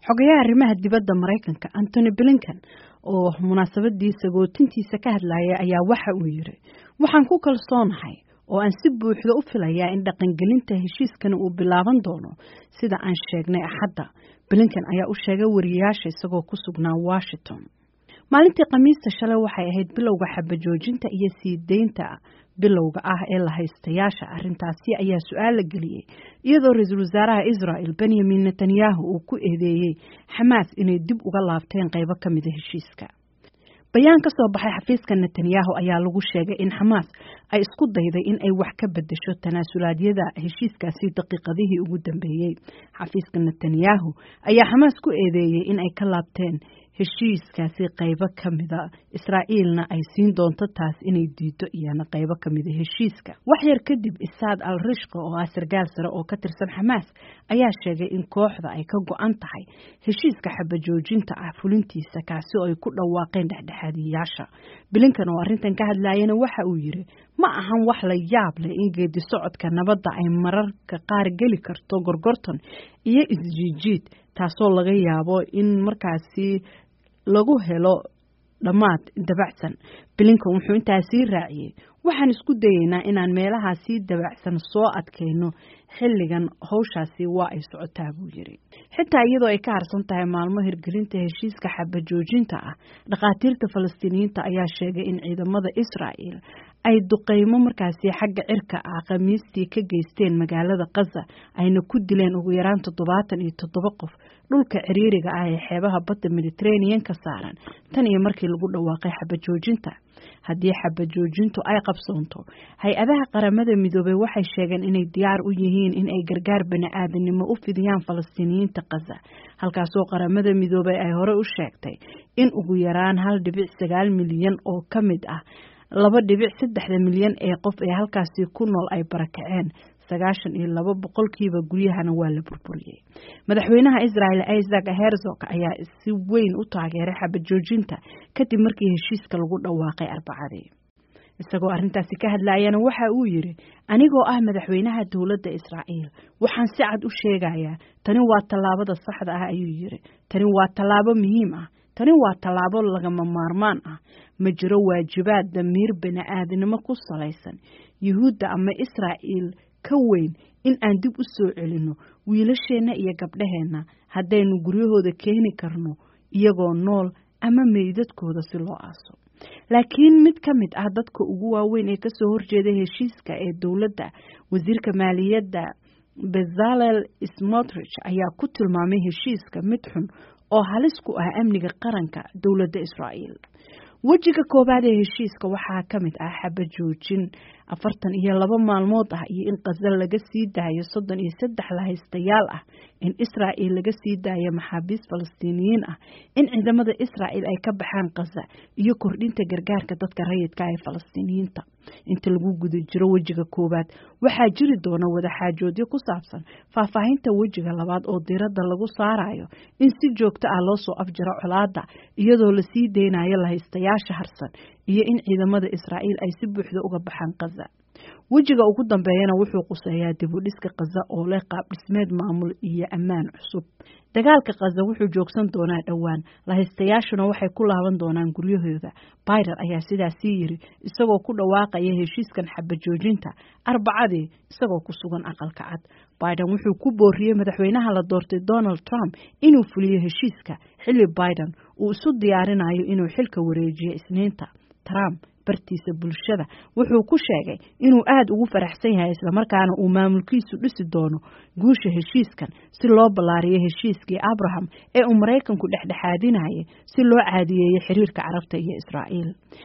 xogayaha arrimaha dibadda Mareykanka Antony Blinken oo munaasabadiisa gootintiisa ka hadlayay ayaa waxa uu yiri waxaan ku kalsoonahay oo aan si buuxda u filayaa in dhaqangelinta heshiiskan uu bilaaban doono sida aan sheegnay Axadda. Blinken ayaa u sheegay wariyaasha isagoo ku sugnaa Washington. maalintii Khamiista shalay waxay ahayd bilowga xabajoojinta iyo sii deynta bilowga ah ee la haystayaasha. Arrintaasi ayaa su'aal la geliyay iyadoo ra'iisul wasaaraha Israel Benjamin Netanyahu uu ku eedeeyay Hamas inay dib uga laabteen qaybo ka mid ah heshiiska. bayaan ka soo baxay xafiiska Netanyahu ayaa lagu sheegay in Hamas ay isku dayday in ay wax ka bedesho tanaasulaadyada heshiiskaasi daqiiqadihii ugu dambeeyay. xafiiska Netanyahu ayaa Hamas ku eedeeyay in ay ka laabteen heshiiskaasi qaybo ka mid ah Israa'iilna ay siin doonto taas inay diido iyana qaybo ka mid ah heshiiska. wax yar kadib Isaad al-Rishqa oo ah sargaal sare oo ka tirsan Hamas ayaa sheegay in kooxda ay ka go'an tahay heshiiska xabajoojinta ah fulintiisa kaasi oo ay ku dhawaaqeen dhexdhexaadiyaasha. Blinken oo arrintan ka hadlayana waxa uu yiri ma ahan wax la yaab leh in geedi socodka nabadda ay mararka qaar geli karto gorgortan iyo isjiijiid taasoo laga yaabo in markaasi lagu helo dhamaad dabacsan. Blinken wuxuu intaasi raaciyay waxaan isku dayeynaa inaan meelahaasi dabacsan soo adkeyno xilligan hawshaasi waa ay socotaa buu yiri. xitaa iyadoo ay ka harsan tahay maalmo hirgelinta heshiiska xabajoojinta ah dhaqaatiirta Falastiiniyiinta ayaa sheegay in ciidamada Israa'iil ay duqeymo markaasi xagga cirka ah Khamiistii ka geysteen magaalada Gaza ayna ku dileen ugu yaraan 77 qof dhulka ciriiriga ah ee xeebaha badda Mediterranean ka saaran tan iyo markii lagu dhawaaqay xabajoojinta. haddii xabajoojintu ay qabsoonto hay-adaha qaramada midoobay waxay sheegeen inay diyaar u yihiin in ay gargaar bani'aadanimo u fidiyaan Falastiiniyiinta Gaza halkaasoo qaramada midoobay ay hore u sheegtay in ugu yaraan 1.9 milyan oo ka mid ah 2.3 milyan ee qof ee halkaasi ku nool ay barakaceen 92% guryahana waa la burburiyay. madaxweynaha Israel Isaac Herzog ayaa si weyn u taageeray xabajoojinta kadib markii heshiiska lagu dhawaaqay Arbacadii. isagoo arrintaasi ka hadlayana waxa uu yiri anigoo ah madaxweynaha dawladda Israa'iil waxaan si cad u sheegayaa tani waa tallaabada saxda ah ayuu yiri. tani waa tallaabo muhiim ah. tani waa tallaabo lagama maarmaan ah. ma jiro waajibaad damiir bani'aadanimo ku salaysan Yuhuudda ama Israa'iil ka weyn in aan dib u soo celino wiilasheena iyo gabdhaheena haddaynu guryahooda keeni karno iyagoo nool ama meydadkooda si loo aaso. laakiin mid ka mid ah dadka ugu waaweyn ee ka soo horjeeda heshiiska ee dawladda wasiirka maaliyadda Bezalel Smotrich ayaa ku tilmaamay heshiiska mid xun oo halis ku ah amniga qaranka dawladda Israa'iil. wejiga koobaad ee heshiiska waxaa ka mid ah xabajoojin 42 maalmood ah iyo in Gaza laga sii daayo 33 la haystayaal ah in Israa'iil laga sii daayo maxaabiis Falastiiniyiin ah in ciidamada Israa'iil ay ka baxaan Gaza iyo kordhinta gargaarka dadka rayidka ah ee Falastiiniyiinta. inta lagu guda jiro wejiga koobaad waxaa jiri doona wada xaajoodyo ku saabsan faahfaahinta wejiga labaad oo diiradda lagu saarayo in si joogto ah loo soo afjaro colaadda iyadoo la sii deynayo la haystayaasha harsan iyo in ciidamada Israa'iil ay si buuxda uga baxaan Gaza. wejiga ugu dambeeyana wuxuu quseeyaa dib u dhiska Gaza oo leh qaab dhismeed maamul iyo ammaan cusub. dagaalka Gaza wuxuu joogsan doonaa dhawaan la haystayaashuna waxay ku laaban doonaan guryahooda. Biden ayaa sidaas yiri isagoo ku dhawaaqaya heshiiskan xabajoojinta Arbacadii isagoo ku sugan aqalka cad. Biden wuxuu ku booriyay madaxweynaha la doortay Donald Trump inuu fuliyo heshiiska xilli Biden uu isu diyaarinayo inuu xilka wareejiyo Isniinta. Trump bartiisa bulshada wuxuu ku sheegay inuu aad ugu faraxsan yahay isla markaana uu maamulkiisu dhisi doono guusha heshiiskan si loo ballaariyo heshiiskii Abraham ee uu Mareykanku dhexdhexaadinayay si loo caadiyeeyo xiriirka Carabta iyo Israa'iil.